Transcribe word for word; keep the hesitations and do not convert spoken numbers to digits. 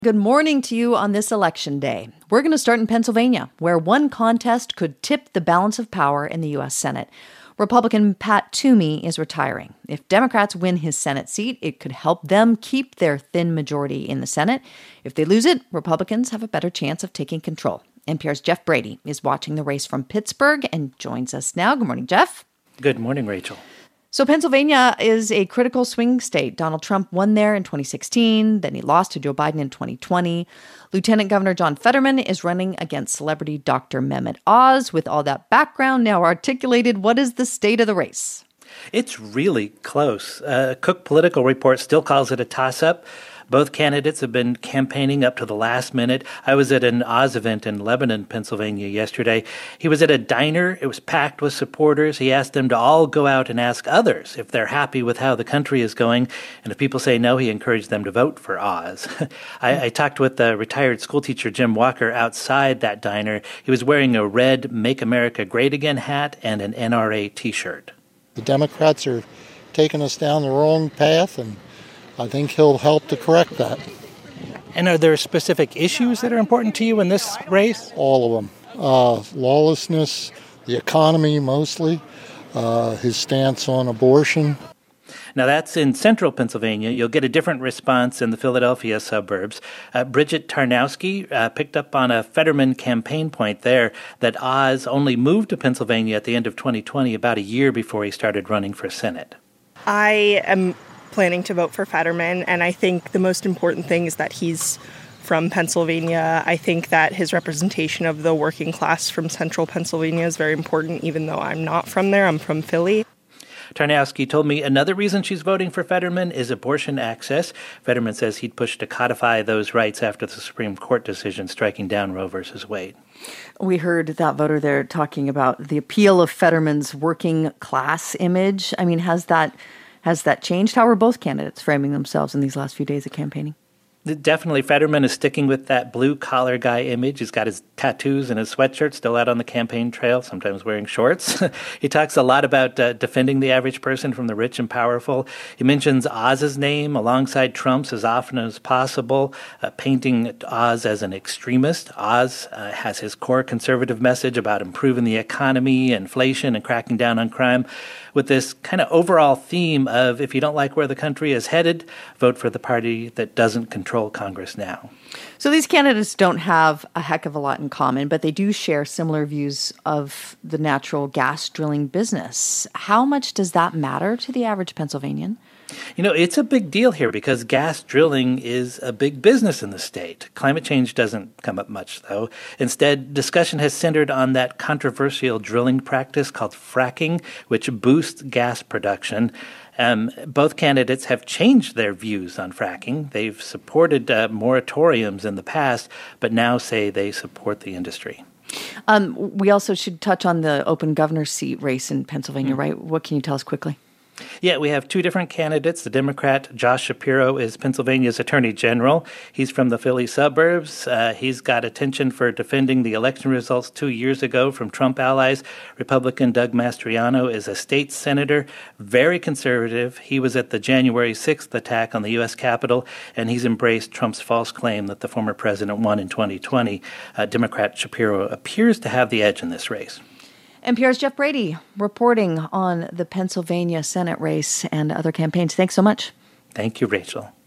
Good morning to you on this election day. We're going to start in Pennsylvania, where one contest could tip the balance of power in the U S Senate. Republican Pat Toomey is retiring. If Democrats win his Senate seat, it could help them keep their thin majority in the Senate. If they lose it, Republicans have a better chance of taking control. N P R's Jeff Brady is watching the race from Pittsburgh and joins us now. Good morning, Jeff. Good morning, Rachel. So Pennsylvania is a critical swing state. Donald Trump won there in twenty sixteen. Then he lost to Joe Biden in twenty twenty. Lieutenant Governor John Fetterman is running against celebrity Doctor Mehmet Oz. With all that background now articulated, what is the state of the race? It's really close. Uh, Cook Political Report still calls it a toss-up. Both candidates have been campaigning up to the last minute. I was at an Oz event in Lebanon, Pennsylvania yesterday. He was at a diner. It was packed with supporters. He asked them to all go out and ask others if they're happy with how the country is going. And if people say no, he encouraged them to vote for Oz. I, I talked with uh, retired schoolteacher Jim Walker outside that diner. He was wearing a red Make America Great Again hat and an N R A T-shirt. The Democrats are taking us down the wrong path, and I think he'll help to correct that. And are there specific issues that are important to you in this race? All of them. Uh, lawlessness, the economy mostly, uh, his stance on abortion. Now, that's in central Pennsylvania. You'll get a different response in the Philadelphia suburbs. Uh, Bridget Tarnowski uh, picked up on a Fetterman campaign point there that Oz only moved to Pennsylvania at the end of twenty twenty, about a year before he started running for Senate. I am planning to vote for Fetterman, and I think the most important thing is that he's from Pennsylvania. I think that his representation of the working class from central Pennsylvania is very important, even though I'm not from there. I'm from Philly. Tarnowski told me another reason she's voting for Fetterman is abortion access. Fetterman says he'd push to codify those rights after the Supreme Court decision striking down Roe versus Wade. We heard that voter there talking about the appeal of Fetterman's working class image. I mean, has that has that changed? How are both candidates framing themselves in these last few days of campaigning? Definitely, Fetterman is sticking with that blue-collar guy image. He's got his tattoos and his sweatshirt still out on the campaign trail, sometimes wearing shorts. He talks a lot about uh, defending the average person from the rich and powerful. He mentions Oz's name alongside Trump's as often as possible, uh, painting Oz as an extremist. Oz uh, has his core conservative message about improving the economy, inflation, and cracking down on crime, with this kind of overall theme of if you don't like where the country is headed, vote for the party that doesn't control Congress now. So these candidates don't have a heck of a lot in common, but they do share similar views of the natural gas drilling business. How much does that matter to the average Pennsylvanian? You know, it's a big deal here because gas drilling is a big business in the state. Climate change doesn't come up much, though. Instead, discussion has centered on that controversial drilling practice called fracking, which boosts gas production. Um, both candidates have changed their views on fracking. They've supported uh, moratoriums in the past, but now say they support the industry. Um, we also should touch on the open governor's seat race in Pennsylvania, Mm-hmm. right? What can you tell us quickly? Yeah, we have two different candidates. The Democrat, Josh Shapiro, is Pennsylvania's attorney general. He's from the Philly suburbs. Uh, he's got attention for defending the election results two years ago from Trump allies. Republican Doug Mastriano is a state senator, very conservative. He was at the January sixth attack on the U S Capitol, and he's embraced Trump's false claim that the former president won in twenty twenty. Uh, Democrat Shapiro appears to have the edge in this race. N P R's Jeff Brady reporting on the Pennsylvania Senate race and other campaigns. Thanks so much. Thank you, Rachel.